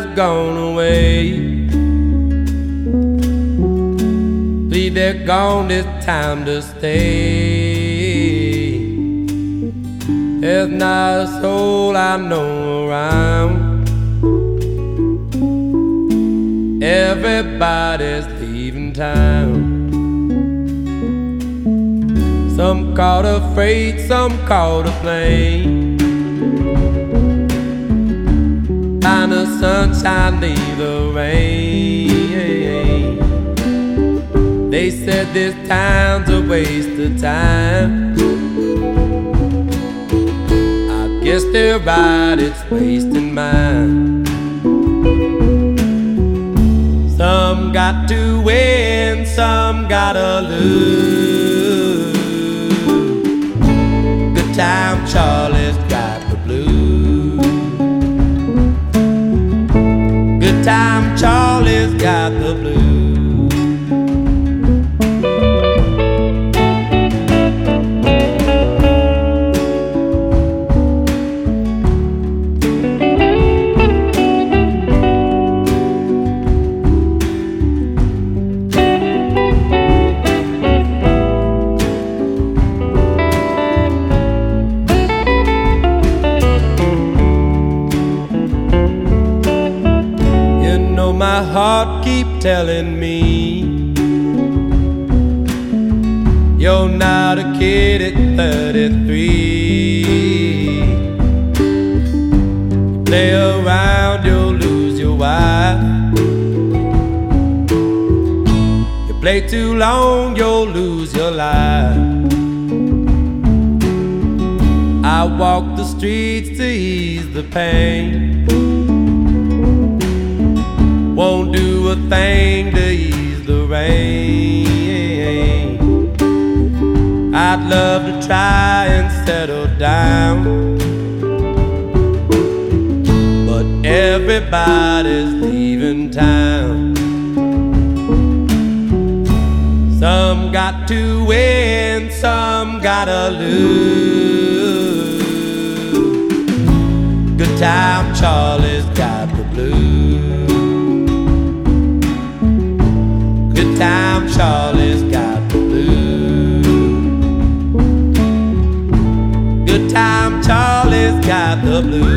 has gone away. Believe they're gone, it's time to stay. There's not a soul I know around. Everybody's leaving town. Some caught a freight, some caught a plane. Find the sunshine, leave the rain. They said this town's a waste of time. I guess they're right, it's wasting mine. Some got to win, some gotta lose. Good time Charlie's got the blues. Good time Charlie's got the blues. My heart keep telling me you're not a kid at 33. You play around, you'll lose your wife. You play too long, you'll lose your life. I walk the streets to ease the pain. Won't do a thing to ease the rain. I'd love to try and settle down, but everybody's leaving town. Some got to win, some gotta lose. Good time Charlie's got the blues. Good time Charlie's got the blues. Good time Charlie's got the blues.